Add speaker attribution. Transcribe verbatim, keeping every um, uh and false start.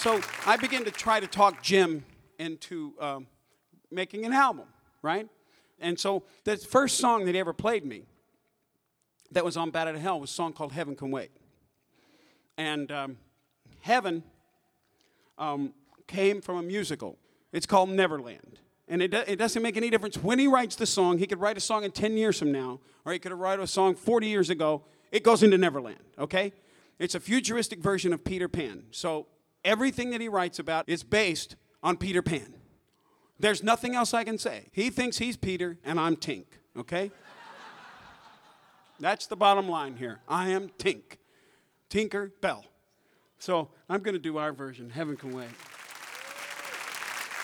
Speaker 1: so I began to try to talk Jim into um, making an album, right? And so the first song that he ever played me that was on Bat Out of Hell was a song called Heaven Can Wait. And um, Heaven um, came from a musical. It's called Neverland. And it, do, it doesn't make any difference when he writes the song. He could write a song in ten years from now, or he could write a song forty years ago. It goes into Neverland, okay? It's a futuristic version of Peter Pan. So everything that he writes about is based on Peter Pan. There's nothing else I can say. He thinks he's Peter, and I'm Tink, okay? That's the bottom line here. I am Tink. Tinker Bell. So I'm going to do our version, Heaven Can Wait.